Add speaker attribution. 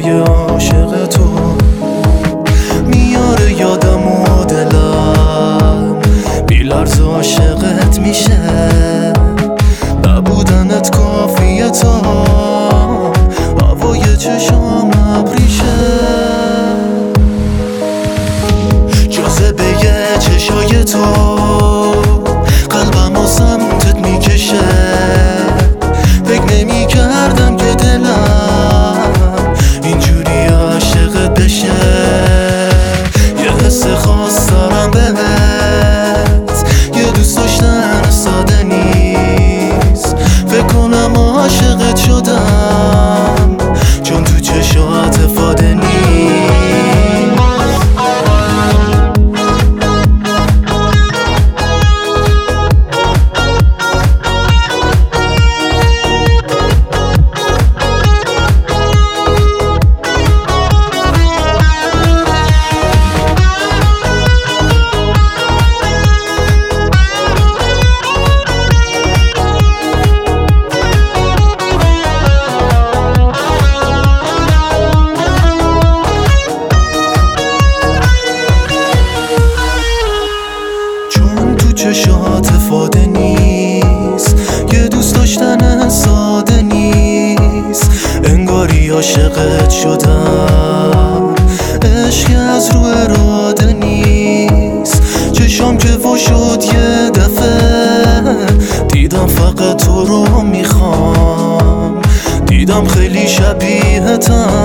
Speaker 1: صدای عاشق تو میاره یادم و دلم بی لرز عاشقت میشه. نبودنت کافیه تا هوای چشام ابریشه. جاذبه چشای تو قلبم و سمتت میکشه. فکر نمی کردم که دلم اینجوری عاشقت بشه. یه حس خاص دارم بهت، یه دوست داشتن ساده نیست. فکر کنم عاشقت شدم چون تو چشات افاده نیست. چشات افاده نیست، یه دوست داشتن ساده نیست. انگاری عاشقت شدم، عشق از رو اراده نیست. چشام که وا شد یه دفعه دیدم فقط تو رو میخوام. دیدم خیلی شبیهتم